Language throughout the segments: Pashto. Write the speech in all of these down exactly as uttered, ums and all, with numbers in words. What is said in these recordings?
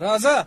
راځه.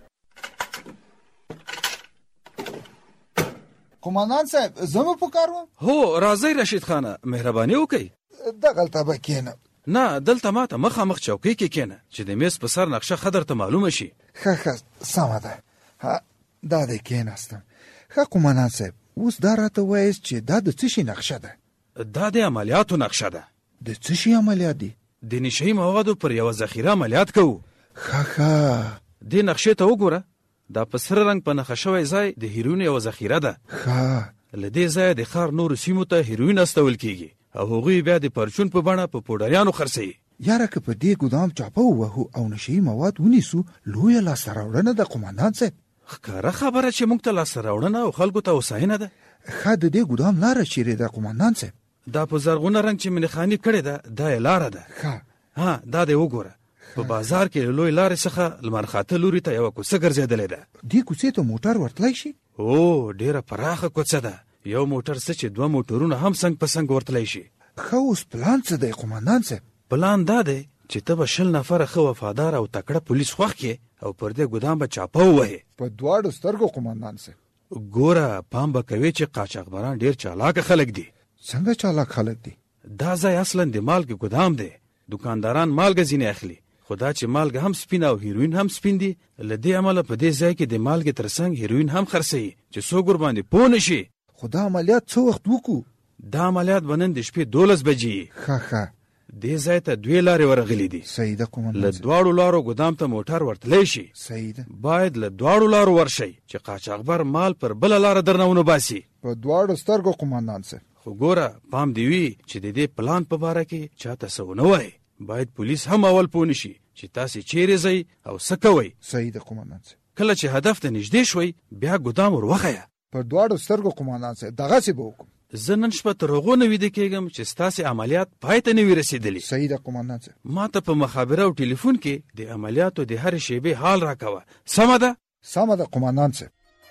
قومندان صاحب زمو پکارو؟ هو راځئ رشید خانه، مهرباني وکئ. دغلته به کېنم. نه دلته ماته مخامخ چوکۍ کې کېنه چې د میز په سر نقشه ښه درته معلومه شي. ښه ښه سمه ده. ها دا دی کېناستم. ښه قومندان صاحب اوس دا راته وایاست چې دا د څه شي نقشه ده؟ دا د عملیاتو نقشه ده. د څه شي عملیات دي؟ د نشهیي موادو پر یوه ذخیره عملیات کوو. ښه ښه دې نقشې ته وګوره. دا په سره رنګ په نښه شوی ځای د هیروین یوه ذخیره ده. ښه له دې ځایه د ښار نورو سیمو ته هیروین استول کیږي او هغوی بیا د پرچون په بڼه په پوډریانو خرڅوي. یاره که په دې ګودام چاپه ووهو او نشهیي مواد ونیسو لویه لاسته راوړنه ده قومندان صاحب. ښکاره خبره چې موږ ته لاسته راوړنه او خلکو ته هوساینه ده. ښه د دې ګودام لاره چیرې ده قومندان صاحب؟ دا په زرغونه رنګ چې منخاني کړې ده دا یې لاره ده. ښه ها دا دې وګوره. په بازار کې له لوی لارې څخه لمر خاته لوري ته یوه کوڅه ګرځېدلې ده. دې کوڅې ته موټر ورتلی شي؟ او ډېره پراخه کوڅه ده. یو موټر څه چې دوه موټرونه هم څنګ په څنګ ورتلی شي. ښه اوس پلان څه دی قومندان صاحب؟ پلان دا دی چې ته به شل نفره ښه وفادار او تکړه پولیس خوښ کړې او پر دې ګودام به چاپه ووهې. په دواړو سترګو قومندان صاحب. ګوره پام به کوې چې قاچاقبران ډېر چالاکه خلک دي. څنګه چالاک خلک دي؟ دا ځای اصلا د مالګې ګودام دی. دکانداران مالګه ځینې اخلي، خو دا چې مالګه هم سپینه او هیروین هم سپین دي، له دې امله په دې ځای کې د مالګې تر څنګ هیروین هم خرڅوي چې څوک ورباندې پوه نه شي. خو دا عملیات څه وخت وکړو؟ دا عملیات به نن د شپې دولس بجې. ښه ښه دې ځای ته دوې لارې ورغلي دي. صحیح ده قومندان له دواړو لارو ګودام ته موټر ورتلی شي. صحیح ده. باید له دواړو لارو ورشئ چې قاچاقبر مال پر بله لاره درنه ونه باسي. په دواړو سترګو قومندان صاحب. خو ګوره پام دې وي چې د دې پلان په باره کې چاته څه ونه وایي. باید پولیس هم اول پوه نشي چې تاسې چیرې ځئ او څه کوئ. صحیح ده قومندان صاحب. کله چې هدف ته نږدې شوئ بیا ګودام ور وښیه. په دواړو سترګو قومندان صاحب. دغسې به وکړو. زه نن شپه تر هغو نه ویده کېږم چې ستاسې عملیات پای ته نه وي رسېدلي. صحیح ده قومندان صاحب. ما ته په مخابره او ټلیفون کې د عملیاتو د هرې شیبې حال راکوه. سمه ده؟ سمه ده قومندان صاحب.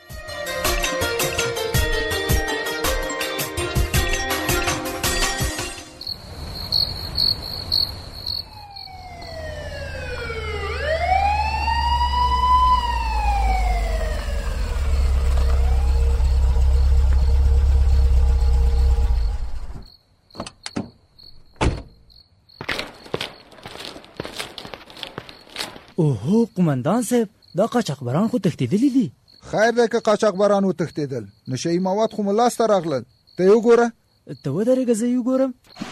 اوهو قومندان صاحب دا قاچاقبران خو تښتېدلي دي. خیر دی که قاچاقبران وتښتېدل، نشهیي مواد خو مو لاسته راغلل. ته یې وګوره. ته ودرېږه زه یې وګورم.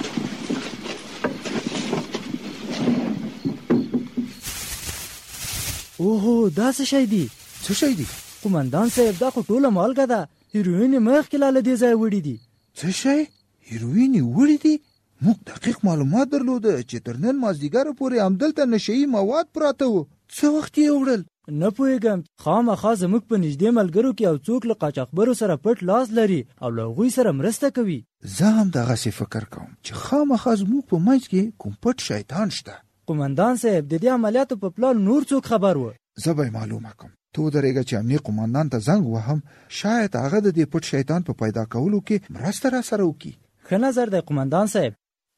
اوهو دا څه شی دی؟ څه شی دی؟ قومندان صاحب دا خو ټوله مالګه ده. هیروین یې مخکې لا له دې ځایه وړي دي. څه شی؟ هیروین یې وړي دي؟ موږ دقیق معلومات درلوده چې تر نن مازدیګره پورې همدلته نشهیي مواد پراته وو. څه وخت یې وړل؟ نه پوهېږم. خامخا زموږ په نږدې ملګرو کې یو څوک له قاچاقبرو سره پټ لاس لري او له هغوی سره مرسته کوي. زه هم دغسې فکر کوم چې خامخا زموږ په منځ کې کوم پټ شیطان شته. قومندان صاحب د دې عملیاتو په پلان نور څوک خبر و؟ زه به یې معلومه کوم. ته ودرېږه چې امنیه قومندان ته زنګ وهم، شاید هغه د دې پټ شیطان په پیدا کولو کې مرسته را سره وکړي. ښه نظر دی قومندان صاحب.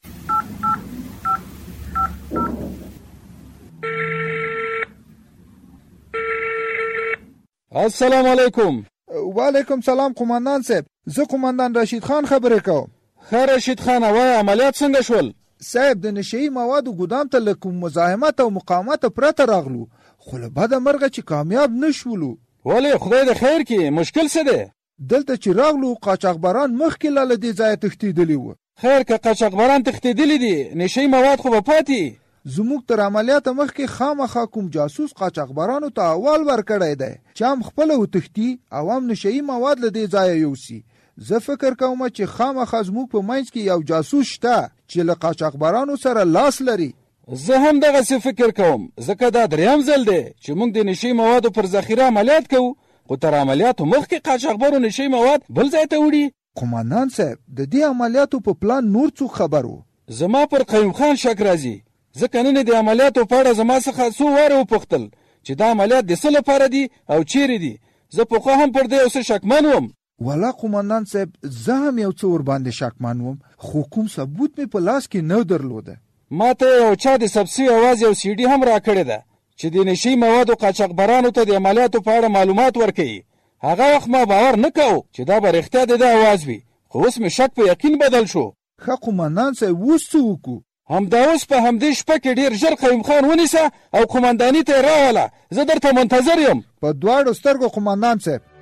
السلام علیکم. وعلیکم سلام قومندان صاحب. زه قومندان رشید خان خبرې کوم. ښه رشید خان وایه عملیات څنګه شول؟ صاحب د نشهیي موادو ګودام ته له کوم مزاحمت او مقاومت پرته راغلو، خو له بده مرغه چې کامیاب نه شولو. ولې خدای د خیر کې مشکل څه دی؟ دلته چې راغلو قاچاقبران مخکې لا له دې ځایه تښتېدلي وو. خیر که قاچاقبران تښتېدلي دي نشهیي مواد خو به پاتې. زموږ تر عملیاته مخکې خامخا کوم جاسوس قاچاقبرانو ته احوال ورکړی دی چې هم خپله وتښتي او هم نشهیي مواد له دې ځایه یوسي. زه فکر کوم چې خامخا زموږ په منځ کې یو جاسوس شته چې له قاچاقبرانو سره لاس لري. زه هم دغسې فکر کوم، ځکه دا دریم ځل دی چې موږ د نشهیي موادو پر ذخیره عملیات کوو، خو تر عملیاتو مخکې قاچاقبرو نشهیي مواد بل ځای ته وړي. قومندان صاحب د دې عملیاتو په پلان نور څوک خبر وو؟ زما پر قیوم خان شک راځي، ځکه نن د عملیاتو په اړه زما څخه څو واره وپوښتل چې دا عملیات د څه لپاره دي او چیرې دي. زه پخوا هم پر دې یو څه شکمن وم. والا قومندان صاحب زه هم یو څه ورباندې شکمن وم، خو کوم ثبوت مې په لاس کې نه درلوده. ما ته یو چا د سبسي اواز یو سیډي هم راکړې ده چې د نشي موادو قاچاقبرانو ته د عملیاتو په اړه معلومات ورکوي. هغه وخت ما باور نه کوو چې دا به رښتیا د ده اواز وي، خو اوس مې شک په یقین بدل شو. ښه قومندان صاحب اوس څه وکړو؟ همدا اوس په همدې شپه کې ډېر ژر قیوم خان ونیسه او قومنداني ته یې راوله. زه درته منتظر یم. په دواړو سترګو قومندان صاحب.